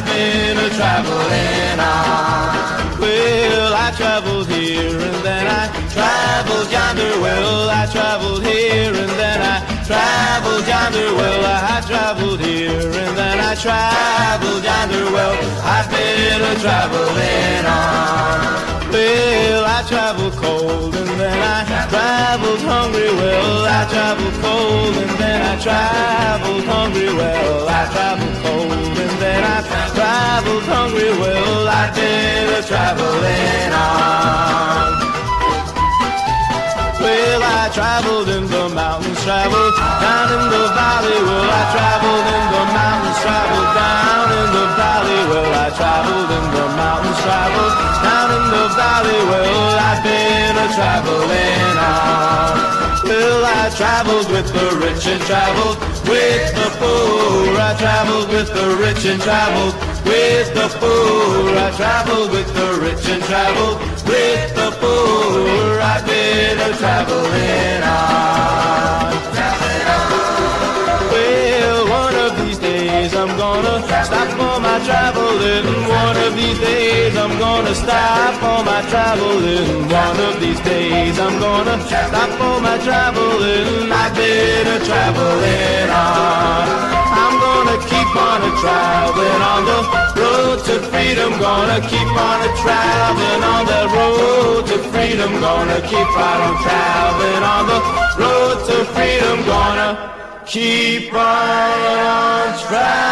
I've been a-traveling on. Well, I traveled here and then I traveled yonder. Well, I traveled here and then I traveled yonder. Well, I traveled here and then I traveled yonder. Well, I've been a-traveling on. Well, I traveled cold and then I traveled hungry. Well, I traveled cold and then I traveled hungry. Well, I traveled cold and then I traveled hungry. Well, I've been a-traveling on. Well, I traveled in the mountains, traveled down in the valley. Well, I traveled in the mountains, traveled down in the valley. Well, I traveled in the mountains, traveled down in the valley. Well, I've been a-traveling on. Well, I traveled with the rich and traveled with the poor. I traveled with the rich and traveled with the poor. I traveled with the rich and traveled with the poor. I've been a-traveling on. Well, one of these days I'm gonna stop for my traveling. One of these days I'm gonna stop for my traveling. One of these days I'm gonna stop for my traveling. I've been a-traveling on. I'm gonna keep on a-traveling on the road to freedom. Gonna keep on a-traveling on the road to freedom. Gonna keep right on traveling on the road to freedom. Gonna keep on traveling.